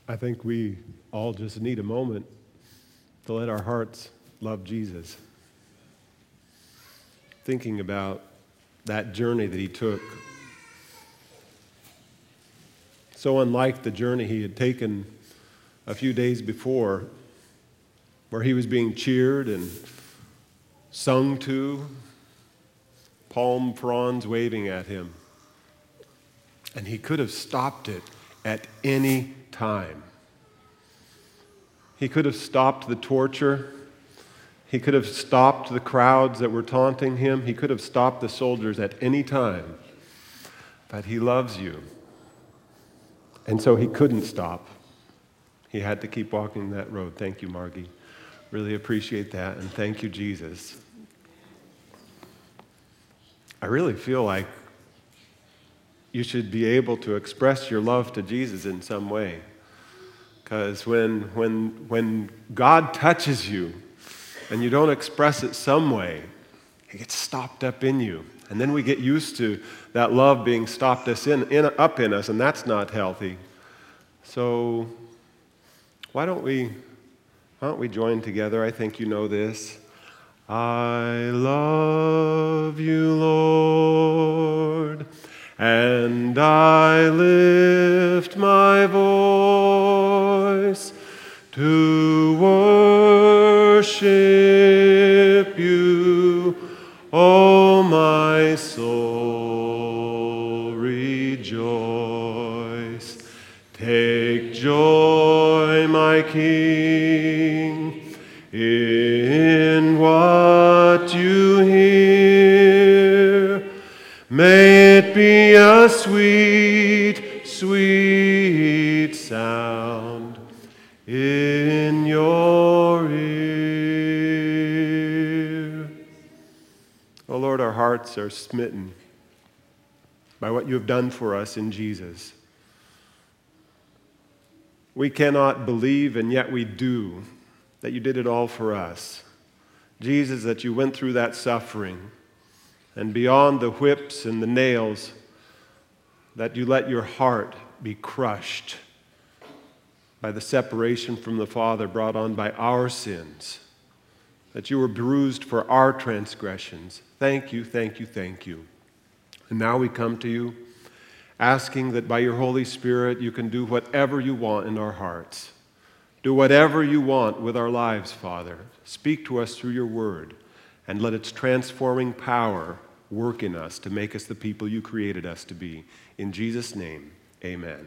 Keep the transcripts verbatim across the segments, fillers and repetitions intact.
I think we all just need a moment to let our hearts love Jesus. Thinking about that journey that he took. So unlike the journey he had taken a few days before, where he was being cheered and sung to, palm fronds waving at him. And he could have stopped it at any time. He could have stopped the torture. He could have stopped the crowds that were taunting him. He could have stopped the soldiers at any time. But he loves you. And so he couldn't stop. He had to keep walking that road. Thank you, Margie. Really appreciate that. And thank you, Jesus. I really feel like you should be able to express your love to Jesus in some way. Because when, when, when God touches you and you don't express it some way, it gets stopped up in you. And then we get used to that love being stopped us in, in, up in us, and that's not healthy. So why don't we, why don't we join together? I think you know this. I love you, Lord, and I lift my voice to worship you, O my soul, rejoice. Take joy, my King, in what you hear. May it be a sweet, sweet sound in your ear. Oh Lord, our hearts are smitten by what you have done for us in Jesus. We cannot believe, and yet we do, that you did it all for us. Jesus, that you went through that suffering, and beyond the whips and the nails, that you let your heart be crushed by the separation from the Father brought on by our sins, that you were bruised for our transgressions. Thank you, thank you, thank you. And now we come to you, asking that by your Holy Spirit you can do whatever you want in our hearts. Do whatever you want with our lives, Father. Speak to us through your word, and let its transforming power work in us to make us the people you created us to be. In Jesus' name, amen.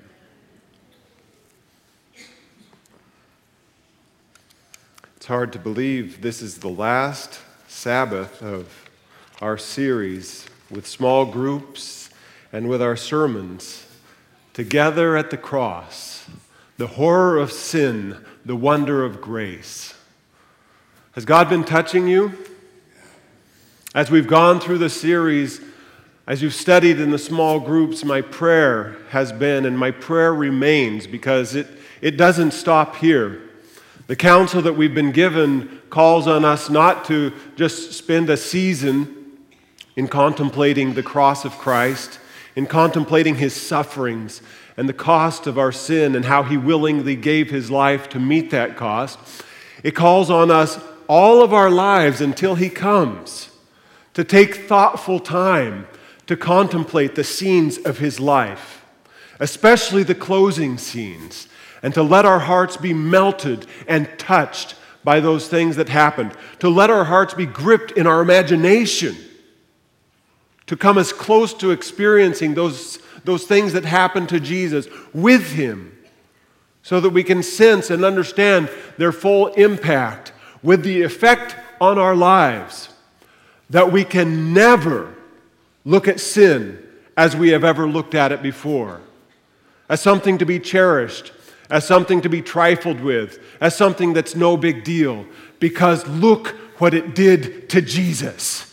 It's hard to believe this is the last Sabbath of our series with small groups and with our sermons together at the cross. The horror of sin, the wonder of grace. Has God been touching you? As we've gone through the series, as you've studied in the small groups, my prayer has been, and my prayer remains, because it, it doesn't stop here. The counsel that we've been given calls on us not to just spend a season in contemplating the cross of Christ, in contemplating his sufferings, and the cost of our sin and how he willingly gave his life to meet that cost. It calls on us all of our lives until he comes to take thoughtful time to contemplate the scenes of his life, especially the closing scenes, and to let our hearts be melted and touched by those things that happened, to let our hearts be gripped in our imagination, to come as close to experiencing those Those things that happened to Jesus with him, so that we can sense and understand their full impact with the effect on our lives, that we can never look at sin as we have ever looked at it before, as something to be cherished, as something to be trifled with, as something that's no big deal, because look what it did to Jesus.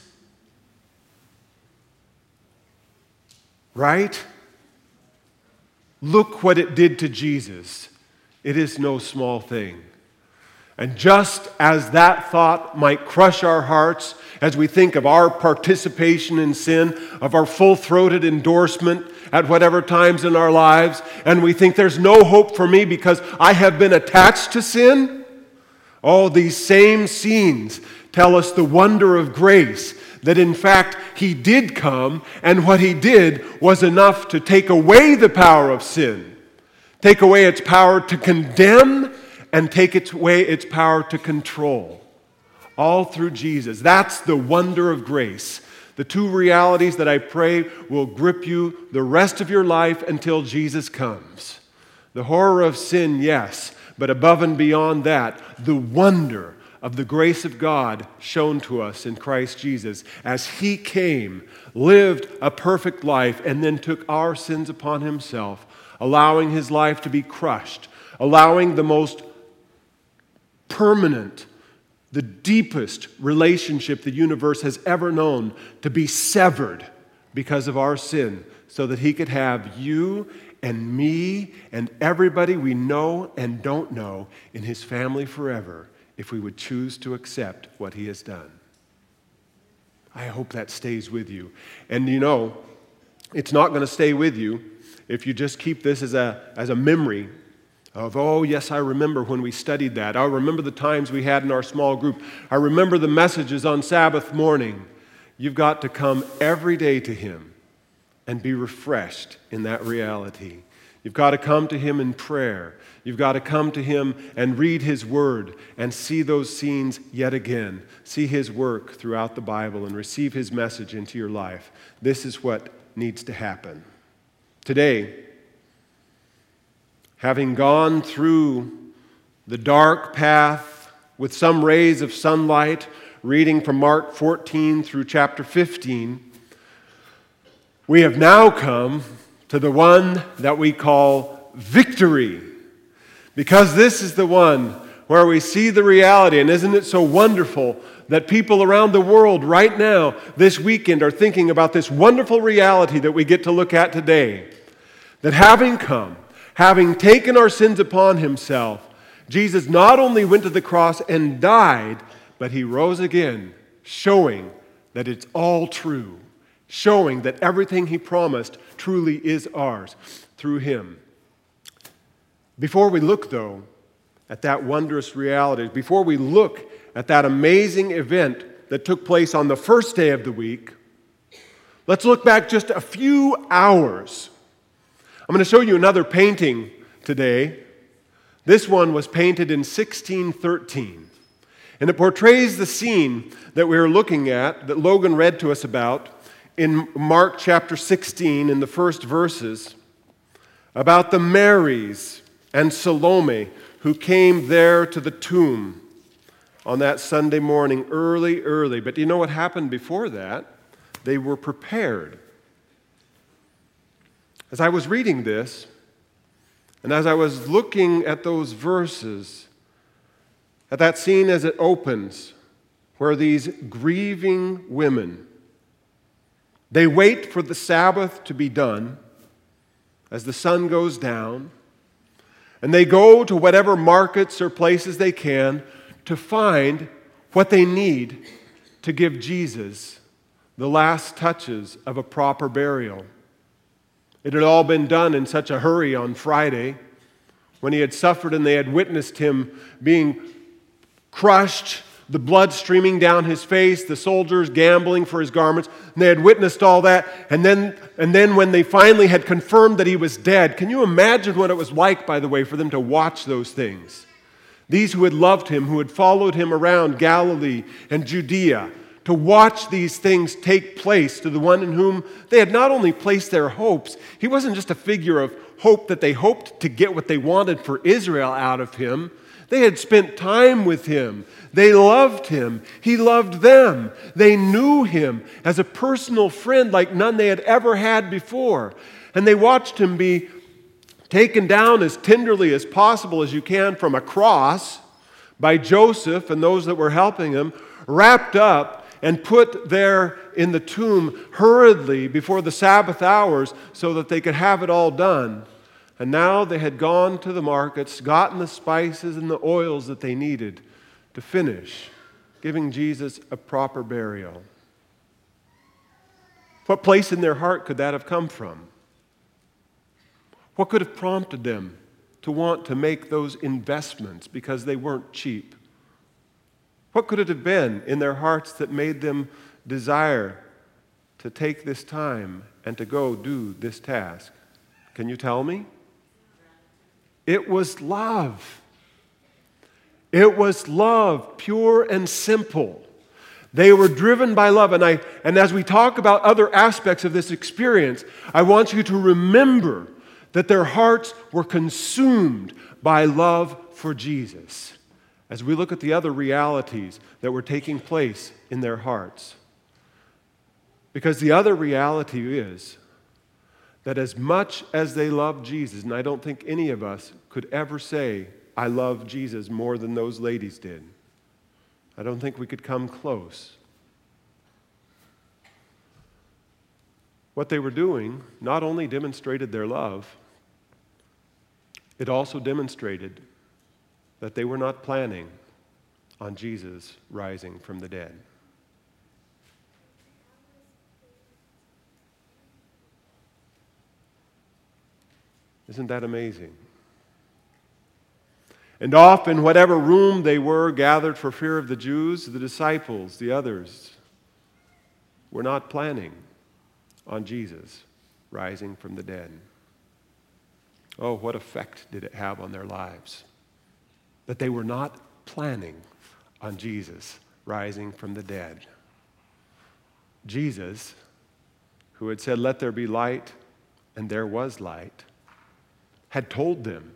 Right? Look what it did to Jesus. It is no small thing. And just as that thought might crush our hearts as we think of our participation in sin, of our full-throated endorsement at whatever times in our lives, and we think there's no hope for me because I have been attached to sin, all these same scenes tell us the wonder of grace, that in fact He did come, and what He did was enough to take away the power of sin, take away its power to condemn, and take its away its power to control. All through Jesus. That's the wonder of grace. The two realities that I pray will grip you the rest of your life until Jesus comes. The horror of sin, yes, but above and beyond that, the wonder of the grace of God shown to us in Christ Jesus as He came, lived a perfect life, and then took our sins upon Himself, allowing His life to be crushed, allowing the most permanent, the deepest relationship the universe has ever known to be severed because of our sin, so that He could have you and me and everybody we know and don't know in His family forever if we would choose to accept what He has done. I hope that stays with you. And you know, it's not going to stay with you if you just keep this as a, as a memory of, oh, yes, I remember when we studied that. I remember the times we had in our small group. I remember the messages on Sabbath morning. You've got to come every day to Him and be refreshed in that reality. You've got to come to Him in prayer. You've got to come to Him and read His Word and see those scenes yet again. See His work throughout the Bible and receive His message into your life. This is what needs to happen. Today, having gone through the dark path with some rays of sunlight, reading from Mark fourteen through chapter fifteen, we have now come to the one that we call victory. Because this is the one where we see the reality, and isn't it so wonderful that people around the world right now, this weekend, are thinking about this wonderful reality that we get to look at today. That having come, having taken our sins upon Himself, Jesus not only went to the cross and died, but He rose again, showing that it's all true, showing that everything He promised truly is ours through Him. Before we look, though, at that wondrous reality, before we look at that amazing event that took place on the first day of the week, let's look back just a few hours. I'm going to show you another painting today. This one was painted in sixteen thirteen. And it portrays the scene that we are looking at, that Logan read to us about, in Mark chapter sixteen, in the first verses, about the Marys and Salome who came there to the tomb on that Sunday morning, early, early. But do you know what happened before that? They were prepared. As I was reading this, and as I was looking at those verses, at that scene as it opens, where these grieving women, they wait for the Sabbath to be done as the sun goes down, and they go to whatever markets or places they can to find what they need to give Jesus the last touches of a proper burial. It had all been done in such a hurry on Friday when He had suffered and they had witnessed Him being crushed, the blood streaming down His face, the soldiers gambling for His garments. And they had witnessed all that. And then, and then when they finally had confirmed that He was dead, can you imagine what it was like, by the way, for them to watch those things? These who had loved Him, who had followed Him around Galilee and Judea, to watch these things take place to the one in whom they had not only placed their hopes. He wasn't just a figure of hope that they hoped to get what they wanted for Israel out of Him. They had spent time with Him. They loved Him. He loved them. They knew Him as a personal friend like none they had ever had before. And they watched Him be taken down as tenderly as possible as you can from a cross by Joseph and those that were helping Him, wrapped up and put there in the tomb hurriedly before the Sabbath hours so that they could have it all done. And now they had gone to the markets, gotten the spices and the oils that they needed to finish giving Jesus a proper burial. What place in their heart could that have come from? What could have prompted them to want to make those investments because they weren't cheap? What could it have been in their hearts that made them desire to take this time and to go do this task? Can you tell me? It was love. It was love, pure and simple. They were driven by love. And, I, and as we talk about other aspects of this experience, I want you to remember that their hearts were consumed by love for Jesus as we look at the other realities that were taking place in their hearts. Because the other reality is that as much as they loved Jesus, and I don't think any of us could ever say, I love Jesus more than those ladies did. I don't think we could come close. What they were doing not only demonstrated their love, it also demonstrated that they were not planning on Jesus rising from the dead. Isn't that amazing? And off in whatever room they were gathered for fear of the Jews, the disciples, the others, were not planning on Jesus rising from the dead. Oh, what effect did it have on their lives? That they were not planning on Jesus rising from the dead. Jesus, who had said, "Let there be light," and there was light, had told them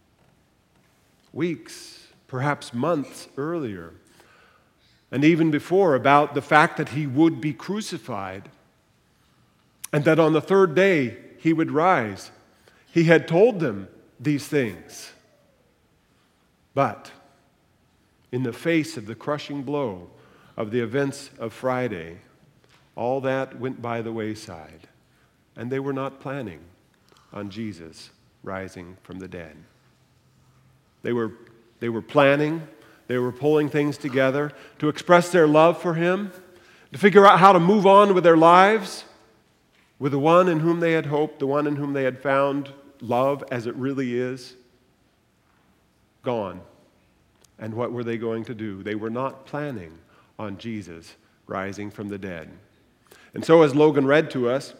weeks, perhaps months earlier, and even before, about the fact that he would be crucified and that on the third day he would rise. He had told them these things. But in the face of the crushing blow of the events of Friday, all that went by the wayside, and they were not planning on Jesus rising from the dead. They were, they were planning, they were pulling things together to express their love for him, to figure out how to move on with their lives, with the one in whom they had hoped, the one in whom they had found love as it really is, gone. And what were they going to do? They were not planning on Jesus rising from the dead. And so as Logan read to us,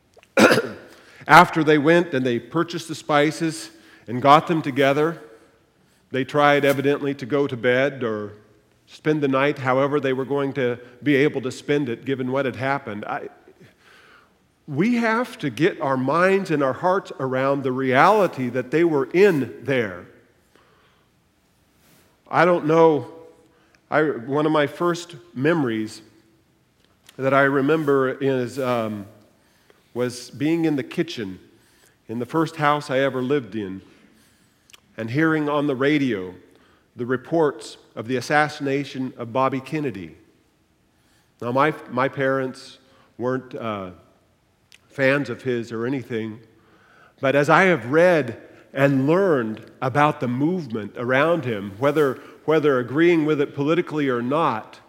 after they went and they purchased the spices and got them together, they tried evidently to go to bed or spend the night however they were going to be able to spend it given what had happened. I, we have to get our minds and our hearts around the reality that they were in there. I don't know, I, one of my first memories that I remember is um, was being in the kitchen in the first house I ever lived in and hearing on the radio the reports of the assassination of Bobby Kennedy. Now, my, my parents weren't uh, fans of his or anything, but as I have read and learned about the movement around him, whether, whether agreeing with it politically or not,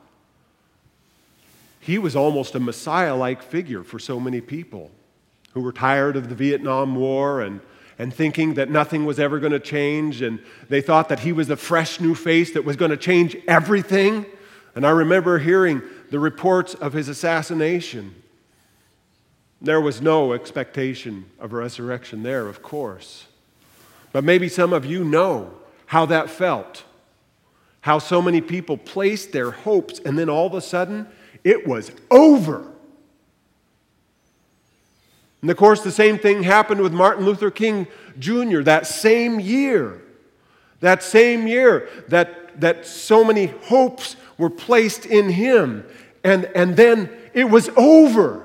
he was almost a Messiah-like figure for so many people who were tired of the Vietnam War and, and thinking that nothing was ever going to change, and they thought that he was a fresh new face that was going to change everything. And I remember hearing the reports of his assassination. There was no expectation of a resurrection there, of course. But maybe some of you know how that felt, how so many people placed their hopes, and then all of a sudden, it was over. And of course, the same thing happened with Martin Luther King Junior that same year. That same year that, that so many hopes were placed in him. And, and then it was over.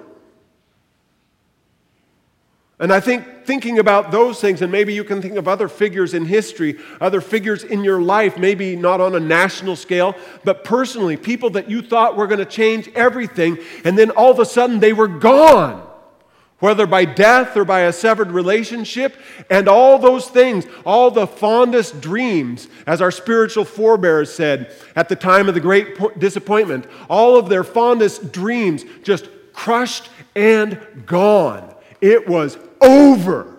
And I think thinking about those things, and maybe you can think of other figures in history, other figures in your life, maybe not on a national scale, but personally, people that you thought were going to change everything, and then all of a sudden they were gone. whether by death or by a severed relationship, and all those things, all the fondest dreams, as our spiritual forebears said at the time of the great disappointment, all of their fondest dreams just crushed and gone. It was over.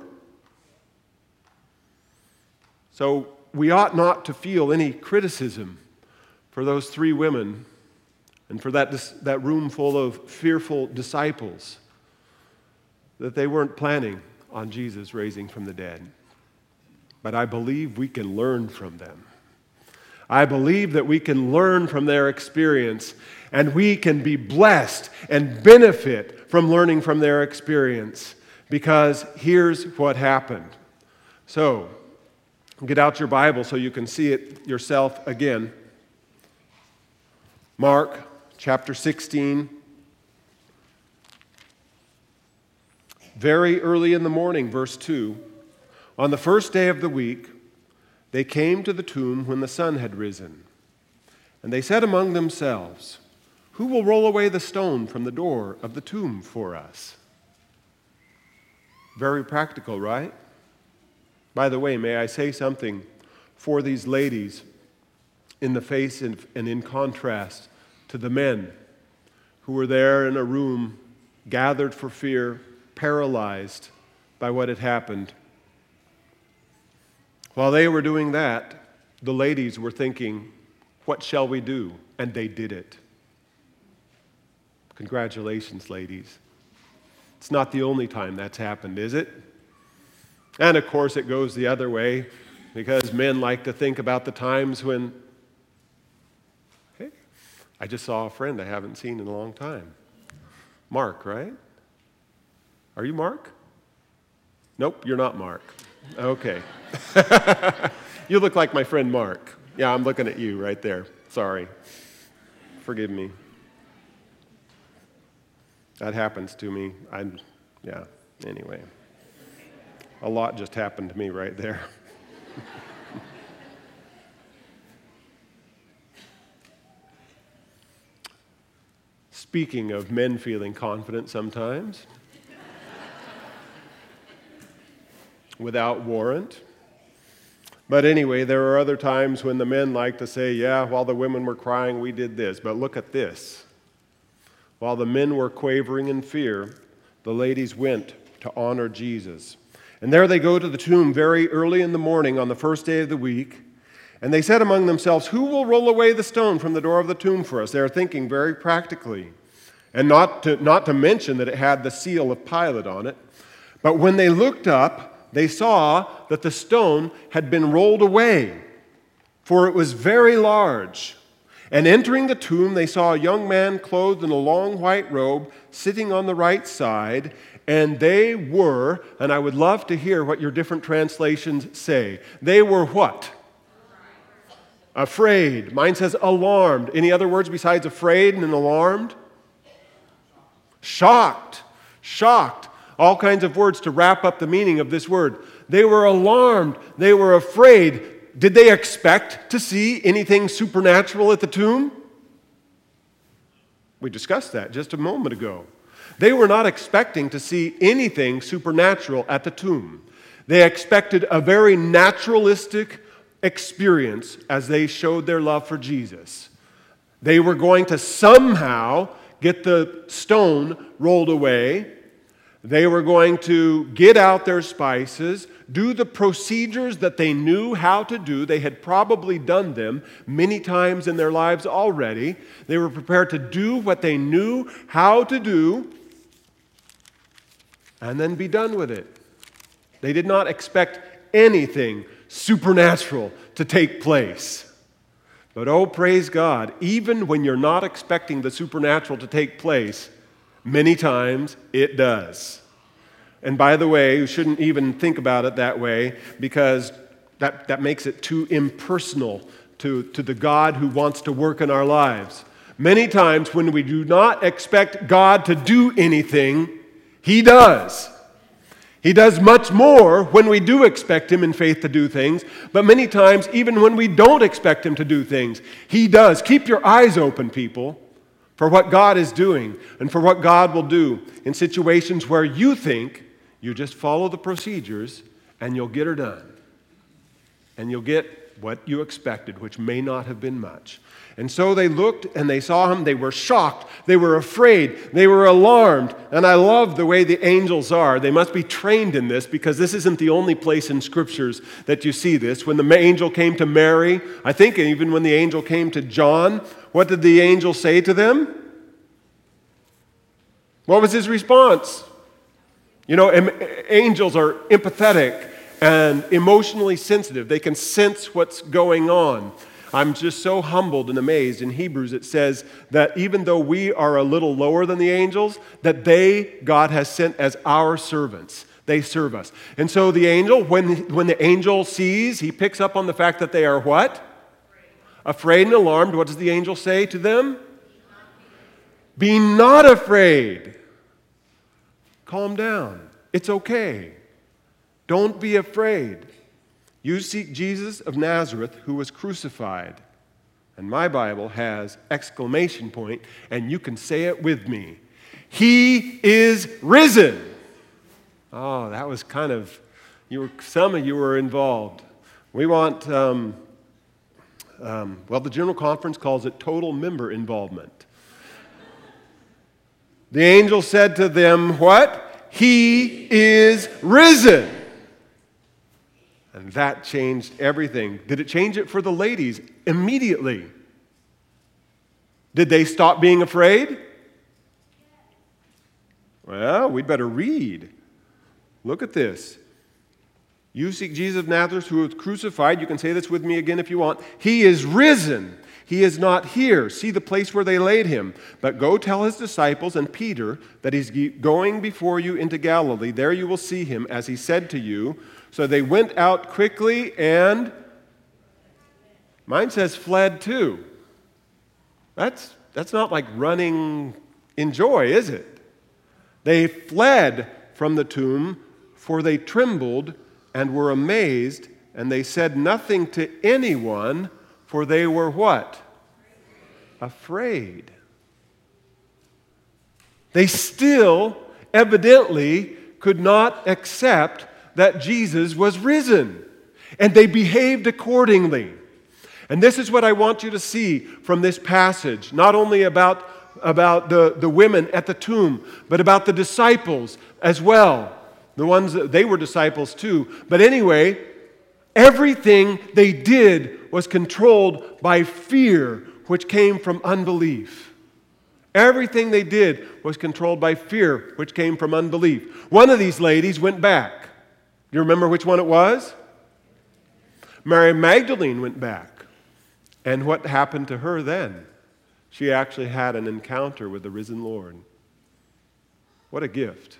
So we ought not to feel any criticism for those three women and for that, that room full of fearful disciples, that they weren't planning on Jesus raising from the dead. But I believe we can learn from them. I believe that we can learn from their experience, and we can be blessed and benefit from learning from their experience, because here's what happened. So, get out your Bible so you can see it yourself again. Mark chapter sixteen. Very early in the morning, verse two, on the first day of the week, they came to the tomb when the sun had risen. And they said among themselves, "Who will roll away the stone from the door of the tomb for us?" Very practical, right? By the way, may I say something for these ladies in the face and in contrast to the men who were there in a room, gathered for fear, paralyzed by what had happened. While they were doing that, the ladies were thinking, "What shall we do?" And they did it. Congratulations, ladies. It's not the only time that's happened, is it? And of course it goes the other way, because men like to think about the times when, hey, I just saw a friend I haven't seen in a long time. Mark, right? Are you Mark? Nope, you're not Mark. Okay. You look like my friend Mark. Yeah, I'm looking at you right there. Sorry. Forgive me. That happens to me. I'm, yeah, anyway. A lot just happened to me right there. Speaking of men feeling confident sometimes, without warrant. But anyway, there are other times when the men like to say, "Yeah, while the women were crying, we did this." But look at this. While the men were quavering in fear, the ladies went to honor Jesus. And there they go to the tomb very early in the morning on the first day of the week. And they said among themselves, "Who will roll away the stone from the door of the tomb for us?" They're thinking very practically. And not to, not to mention that it had the seal of Pilate on it. But when they looked up, they saw that the stone had been rolled away, for it was very large. And entering the tomb, they saw a young man clothed in a long white robe, sitting on the right side, and they were, and I would love to hear what your different translations say. They were what? Afraid. Mine says alarmed. Any other words besides afraid and alarmed? Shocked. Shocked. All kinds of words to wrap up the meaning of this word. They were alarmed. They were afraid. Did they expect to see anything supernatural at the tomb? We discussed that just a moment ago. They were not expecting to see anything supernatural at the tomb. They expected a very naturalistic experience as they showed their love for Jesus. They were going to somehow get the stone rolled away. They were going to get out their spices, do the procedures that they knew how to do. They had probably done them many times in their lives already. They were prepared to do what they knew how to do and then be done with it. They did not expect anything supernatural to take place. But oh, praise God, even when you're not expecting the supernatural to take place, many times it does. And by the way, you shouldn't even think about it that way, because that, that makes it too impersonal to, to the God who wants to work in our lives. Many times when we do not expect God to do anything, He does. He does much more when we do expect Him in faith to do things, but many times even when we don't expect Him to do things, He does. Keep your eyes open, people. for what God is doing and for what God will do in situations where you think you just follow the procedures and you'll get her done. And you'll get what you expected, which may not have been much. And so they looked and they saw him. They were shocked. They were afraid. They were alarmed. And I love the way the angels are. They must be trained in this, because this isn't the only place in Scriptures that you see this. When the angel came to Mary, I think even when the angel came to John, what did the angel say to them? What was his response? You know, angels are empathetic and emotionally sensitive. They can sense what's going on. I'm just so humbled and amazed. In Hebrews it says that even though we are a little lower than the angels, that they, God has sent as our servants. They serve us. And so the angel, when, when the angel sees, he picks up on the fact that they are what? Afraid and alarmed. What does the angel say to them? Be not afraid. Calm down. It's okay. Don't be afraid. You seek Jesus of Nazareth, who was crucified. And my Bible has exclamation point, and you can say it with me. He is risen. Oh, that was kind of, you were, some of you were involved. We want, um, um, well, the General Conference calls it total member involvement. The angel said to them, what? He is risen. And that changed everything. Did it change it for the ladies? Immediately. Did they stop being afraid? Well, we'd better read. Look at this. You seek Jesus of Nazareth, who was crucified. You can say this with me again if you want. He is risen. He is not here. See the place where they laid him. But go tell his disciples and Peter that he's going before you into Galilee. There you will see him, as he said to you. So they went out quickly and, mine says fled too. That's, that's not like running in joy, is it? They fled from the tomb, for they trembled and were amazed, and they said nothing to anyone, for they were what? Afraid. They still evidently could not accept that Jesus was risen. And they behaved accordingly. And this is what I want you to see from this passage, not only about, about the, the women at the tomb, but about the disciples as well. The ones that they were disciples too. But anyway, everything they did was controlled by fear, which came from unbelief. Everything they did was controlled by fear, which came from unbelief. One of these ladies went back. Do you remember which one it was? Mary Magdalene went back. And what happened to her then? She actually had an encounter with the risen Lord. What a gift.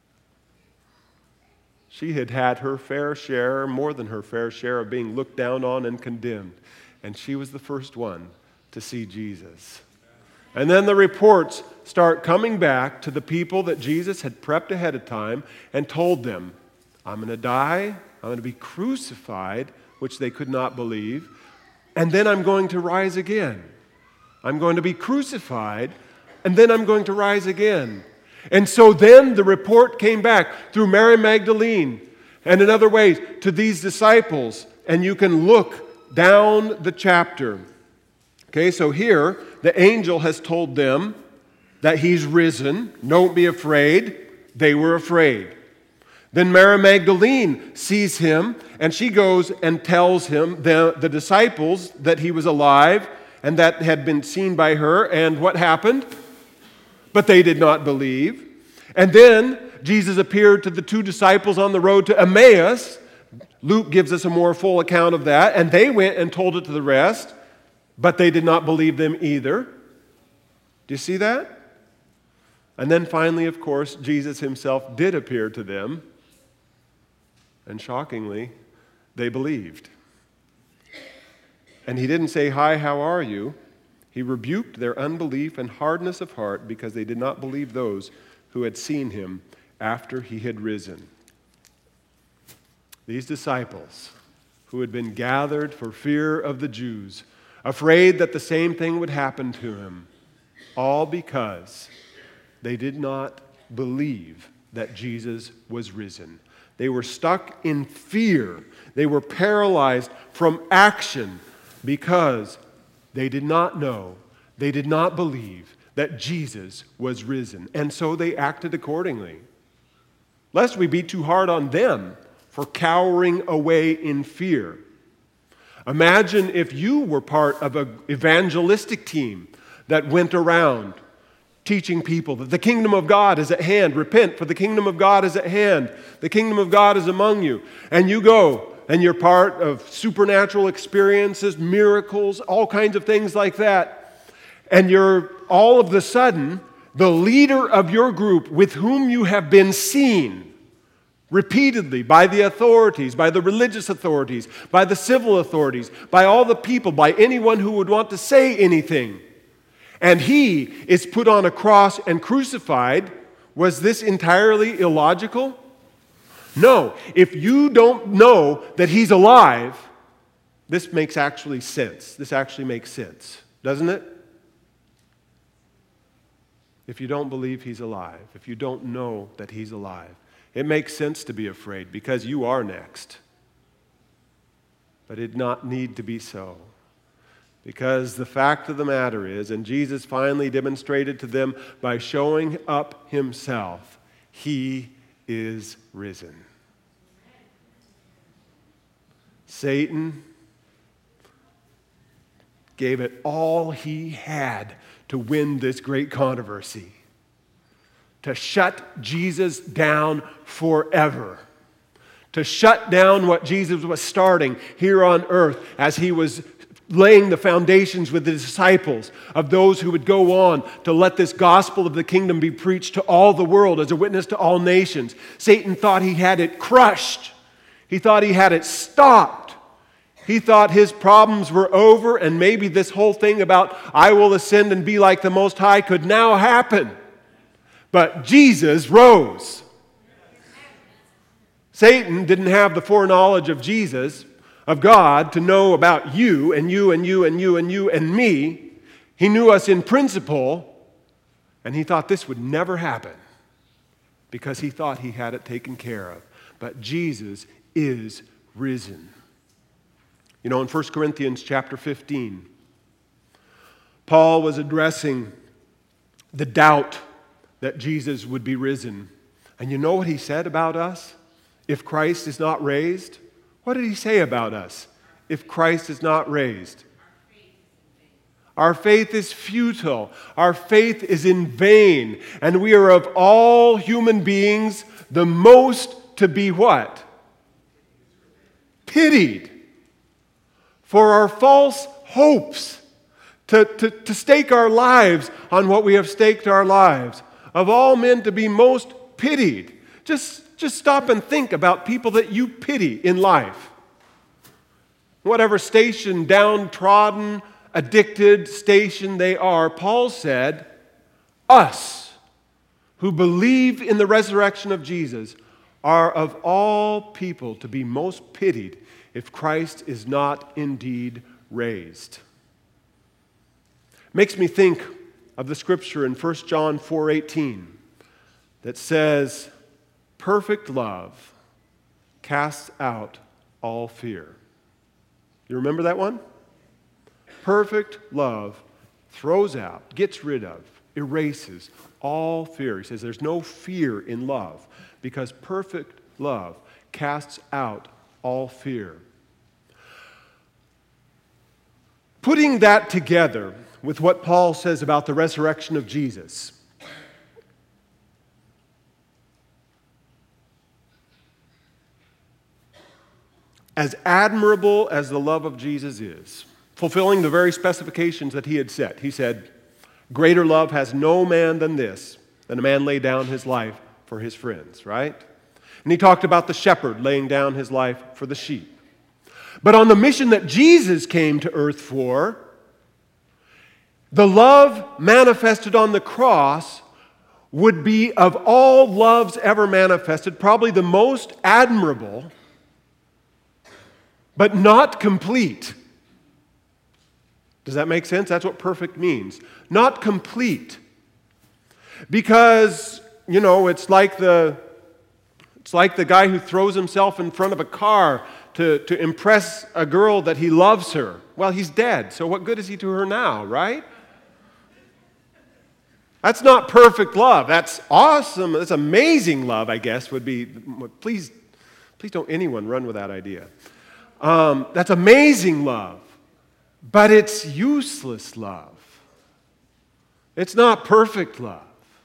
She had had her fair share, more than her fair share, of being looked down on and condemned. And she was the first one to see Jesus. And then the reports start coming back to the people that Jesus had prepped ahead of time and told them, I'm going to die, I'm going to be crucified, which they could not believe, and then I'm going to rise again. I'm going to be crucified, and then I'm going to rise again. And so then the report came back through Mary Magdalene and in other ways to these disciples, and you can look down the chapter. Okay, so here the angel has told them that he's risen. Don't be afraid. They were afraid. Then Mary Magdalene sees him, and she goes and tells him, the, the disciples, that he was alive and that had been seen by her. And what happened? But they did not believe. And then Jesus appeared to the two disciples on the road to Emmaus. Luke gives us a more full account of that. And they went and told it to the rest, but they did not believe them either. Do you see that? And then finally, of course, Jesus himself did appear to them. And shockingly, they believed. And he didn't say, hi, how are you? He rebuked their unbelief and hardness of heart because they did not believe those who had seen him after he had risen. These disciples who had been gathered for fear of the Jews, afraid that the same thing would happen to him, All because they did not believe that Jesus was risen. They were stuck in fear. They were paralyzed from action because they did not know, they did not believe that Jesus was risen. And so they acted accordingly. Lest we be too hard on them for cowering away in fear. Imagine if you were part of an evangelistic team that went around teaching people that the kingdom of God is at hand. Repent, for the kingdom of God is at hand. The kingdom of God is among you. And you go, and you're part of supernatural experiences, miracles, all kinds of things like that. And you're all of the sudden the leader of your group with whom you have been seen repeatedly by the authorities, by the religious authorities, by the civil authorities, by all the people, by anyone who would want to say anything. And he is put on a cross and crucified. Was this entirely illogical? No. If you don't know that he's alive, this makes actually sense. This actually makes sense, doesn't it? If you don't believe he's alive, if you don't know that he's alive, it makes sense to be afraid because you are next. But it did not need to be so. Because the fact of the matter is, and Jesus finally demonstrated to them by showing up himself, he is risen. Satan gave it all he had to win this great controversy, to shut Jesus down forever, to shut down what Jesus was starting here on earth as he was laying the foundations with the disciples of those who would go on to let this gospel of the kingdom be preached to all the world as a witness to all nations. Satan thought he had it crushed. He thought he had it stopped. He thought his problems were over, and maybe this whole thing about I will ascend and be like the Most High could now happen. But Jesus rose. Satan didn't have the foreknowledge of Jesus, of God, to know about you and you and you and you and you and me. He knew us in principle, and he thought this would never happen because he thought he had it taken care of. But Jesus is risen. You know, in First Corinthians chapter fifteen, Paul was addressing the doubt that Jesus would be risen. And you know what he said about us? If Christ is not raised, what did he say about us? If Christ is not raised, our faith is futile. Our faith is in vain. And we are of all human beings the most to be what? Pitied. For our false hopes. To, to, to stake our lives on what we have staked our lives. Of all men to be most pitied. Just Just stop and think about people that you pity in life. Whatever station, downtrodden, addicted station they are, Paul said, us who believe in the resurrection of Jesus are of all people to be most pitied if Christ is not indeed raised. Makes me think of the scripture in First John four eighteen that says, perfect love casts out all fear. You remember that one? Perfect love throws out, gets rid of, erases all fear. He says there's no fear in love because perfect love casts out all fear. Putting that together with what Paul says about the resurrection of Jesus, as admirable as the love of Jesus is, fulfilling the very specifications that he had set, he said, greater love has no man than this, than a man lay down his life for his friends, right? And he talked about the shepherd laying down his life for the sheep. But on the mission that Jesus came to earth for, the love manifested on the cross would be, of all loves ever manifested, probably the most admirable, but not complete. Does that make sense? That's what perfect means. Not complete. Because, you know, it's like the it's like the guy who throws himself in front of a car to, to impress a girl that he loves her. Well, he's dead, so what good is he to her now, right? That's not perfect love. That's awesome. That's amazing love, I guess, would be. Please, please don't anyone run with that idea. Um, that's amazing love, but it's useless love. It's not perfect love.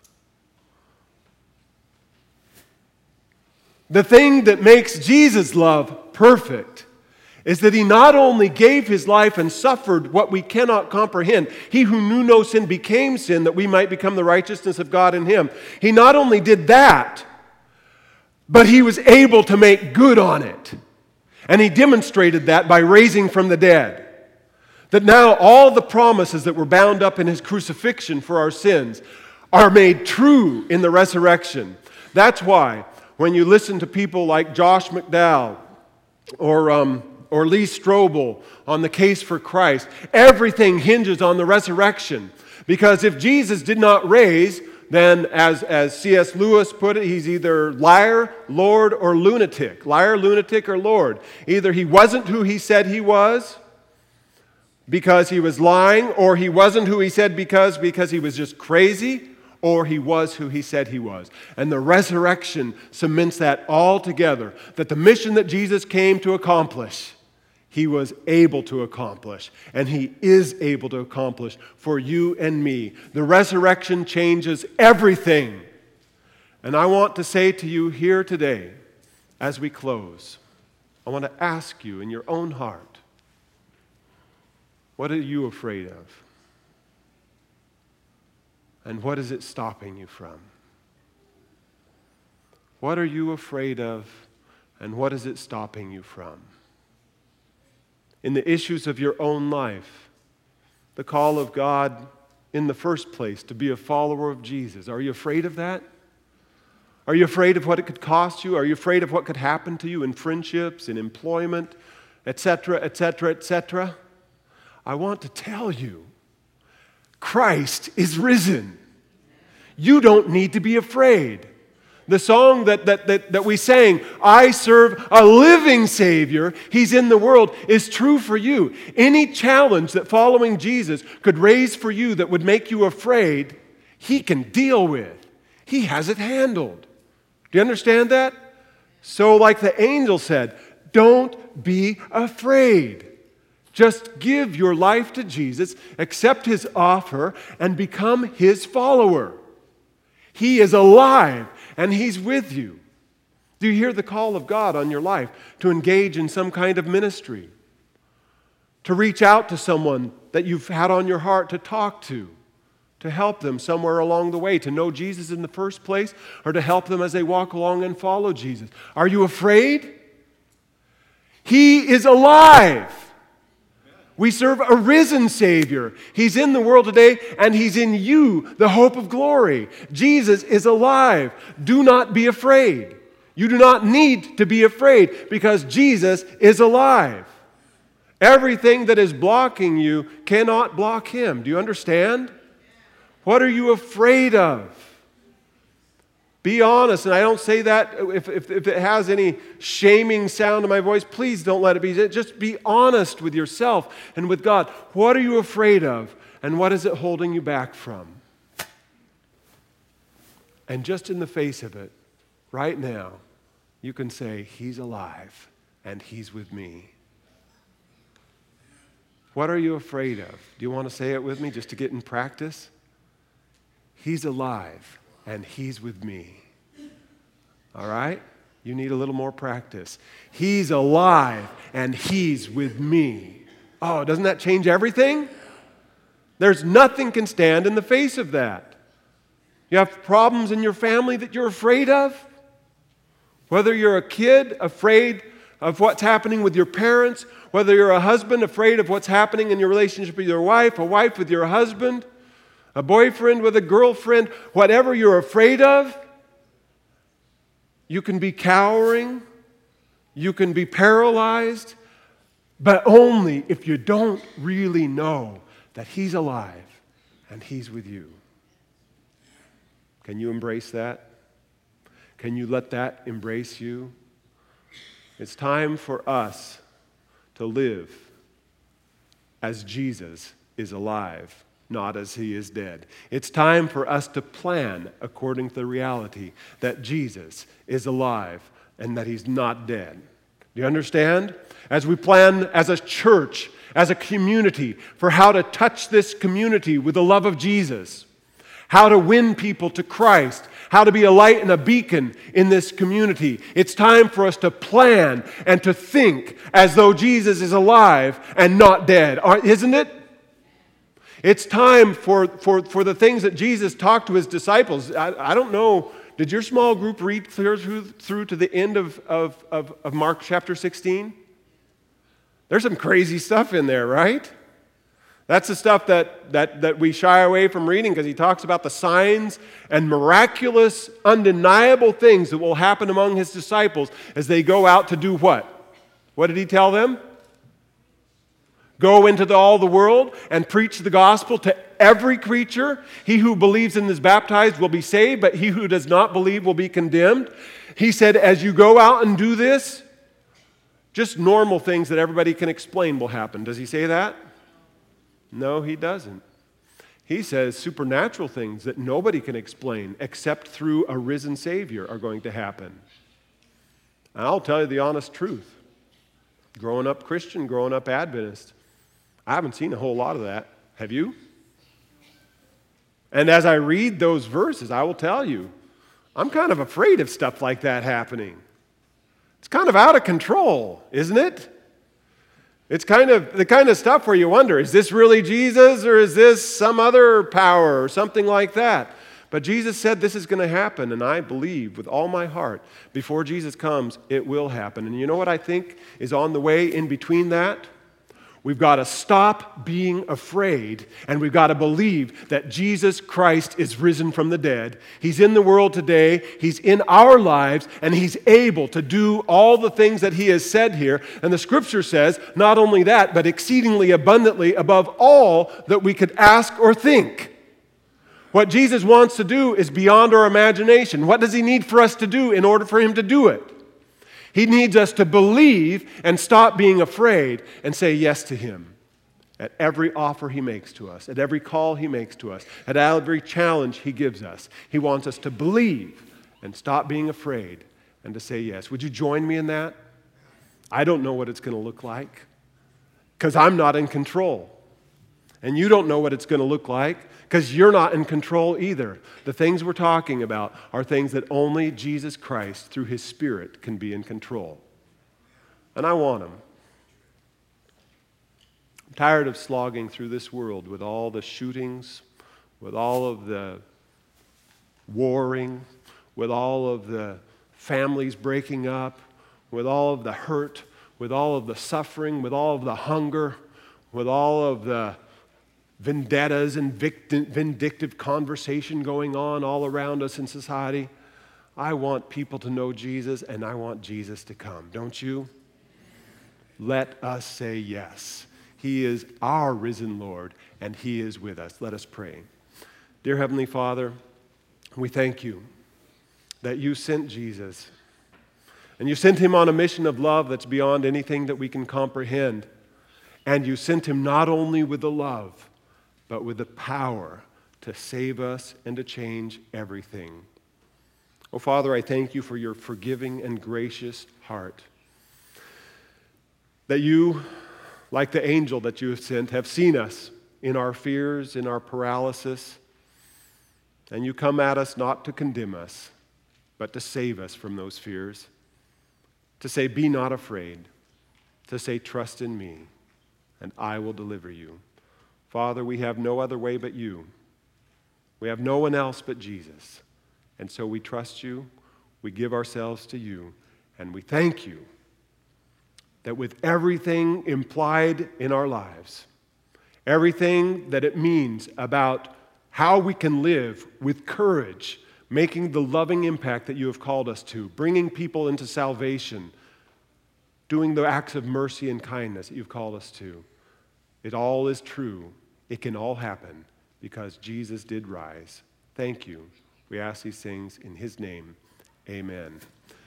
The thing that makes Jesus' love perfect is that he not only gave his life and suffered what we cannot comprehend. He who knew no sin became sin that we might become the righteousness of God in him. He not only did that, but he was able to make good on it. And he demonstrated that by raising from the dead. That now all the promises that were bound up in his crucifixion for our sins are made true in the resurrection. That's why when you listen to people like Josh McDowell or, um, or Lee Strobel on the case for Christ, everything hinges on the resurrection. Because if Jesus did not raise, then as, as C S Lewis put it, he's either liar, Lord, or lunatic. Liar, lunatic, or Lord. Either he wasn't who he said he was because he was lying, or he wasn't who he said because, because he was just crazy, or he was who he said he was. And the resurrection cements that all together, that the mission that Jesus came to accomplish, he was able to accomplish, and he is able to accomplish for you and me. The resurrection changes everything. And I want to say to you here today, as we close, I want to ask you in your own heart, what are you afraid of? And what is it stopping you from? What are you afraid of, and what is it stopping you from? In the issues of your own life, the call of God in the first place to be a follower of Jesus, are you afraid of that? Are you afraid of what it could cost you? Are you afraid of what could happen to you in friendships, in employment, et cetera, et cetera, et cetera? I want to tell you, Christ is risen. You don't need to be afraid. The song that, that, that, that we sang, I serve a living Savior, He's in the world, is true for you. Any challenge that following Jesus could raise for you that would make you afraid, He can deal with. He has it handled. Do you understand that? So like the angel said, don't be afraid. Just give your life to Jesus, accept His offer, and become His follower. He is alive, and He's with you. Do you hear the call of God on your life to engage in some kind of ministry? To reach out to someone that you've had on your heart to talk to, to help them somewhere along the way, to know Jesus in the first place, or to help them as they walk along and follow Jesus. Are you afraid? He is alive. We serve a risen Savior. He's in the world today, and He's in you, the hope of glory. Jesus is alive. Do not be afraid. You do not need to be afraid because Jesus is alive. Everything that is blocking you cannot block Him. Do you understand? What are you afraid of? Be honest, and I don't say that if, if, if it has any shaming sound in my voice, please don't let it be. Just be honest with yourself and with God. What are you afraid of, and what is it holding you back from? And just in the face of it, right now, you can say, He's alive, and He's with me. What are you afraid of? Do you want to say it with me just to get in practice? He's alive. And He's with me. All right? You need a little more practice. He's alive, and He's with me. Oh, doesn't that change everything? There's nothing can stand in the face of that. You have problems in your family that you're afraid of? Whether you're a kid afraid of what's happening with your parents, whether you're a husband afraid of what's happening in your relationship with your wife, a wife with your husband, a boyfriend with a girlfriend, whatever you're afraid of, you can be cowering, you can be paralyzed, but only if you don't really know that He's alive and He's with you. Can you embrace that? Can you let that embrace you? It's time for us to live as Jesus is alive, not as He is dead. It's time for us to plan according to the reality that Jesus is alive and that He's not dead. Do you understand? As we plan as a church, as a community, for how to touch this community with the love of Jesus, how to win people to Christ, how to be a light and a beacon in this community. It's time for us to plan and to think as though Jesus is alive and not dead, isn't it? It's time for, for, for the things that Jesus talked to His disciples. I, I don't know, did your small group read through, through to the end of, of, of, of Mark chapter sixteen? There's some crazy stuff in there, right? That's the stuff that, that, that we shy away from reading because He talks about the signs and miraculous, undeniable things that will happen among His disciples as they go out to do what? What did He tell them? Go into the, all the world and preach the gospel to every creature. He who believes and is baptized will be saved, but he who does not believe will be condemned. He said, as you go out and do this, just normal things that everybody can explain will happen. Does He say that? No, He doesn't. He says supernatural things that nobody can explain except through a risen Savior are going to happen. And I'll tell you the honest truth. Growing up Christian, growing up Adventist, I haven't seen a whole lot of that. Have you? And as I read those verses, I will tell you, I'm kind of afraid of stuff like that happening. It's kind of out of control, isn't it? It's kind of the kind of stuff where you wonder, is this really Jesus or is this some other power or something like that? But Jesus said this is going to happen, and I believe with all my heart, before Jesus comes, it will happen. And you know what I think is on the way in between that? We've got to stop being afraid, and we've got to believe that Jesus Christ is risen from the dead. He's in the world today. He's in our lives, and He's able to do all the things that He has said here. And the Scripture says, not only that, but exceedingly abundantly above all that we could ask or think. What Jesus wants to do is beyond our imagination. What does He need for us to do in order for Him to do it? He needs us to believe and stop being afraid and say yes to Him at every offer He makes to us, at every call He makes to us, at every challenge He gives us. He wants us to believe and stop being afraid and to say yes. Would you join me in that? I don't know what it's going to look like because I'm not in control. And you don't know what it's going to look like because you're not in control either. The things we're talking about are things that only Jesus Christ, through His Spirit, can be in control. And I want Him. I'm tired of slogging through this world with all the shootings, with all of the warring, with all of the families breaking up, with all of the hurt, with all of the suffering, with all of the hunger, with all of the vendettas and vindictive conversation going on all around us in society. I want people to know Jesus, and I want Jesus to come. Don't you? Let us say yes. He is our risen Lord, and He is with us. Let us pray. Dear Heavenly Father, we thank You that You sent Jesus, and You sent Him on a mission of love that's beyond anything that we can comprehend. And You sent Him not only with the love, but with the power to save us and to change everything. Oh, Father, I thank You for Your forgiving and gracious heart. That You, like the angel that You have sent, have seen us in our fears, in our paralysis, and You come at us not to condemn us, but to save us from those fears, to say, be not afraid, to say, trust in Me, and I will deliver you. Father, we have no other way but You. We have no one else but Jesus. And so we trust You, we give ourselves to You, and we thank You that with everything implied in our lives, everything that it means about how we can live with courage, making the loving impact that You have called us to, bringing people into salvation, doing the acts of mercy and kindness that You've called us to, it all is true It can all happen because Jesus did rise. Thank you. We ask these things in his name. Amen.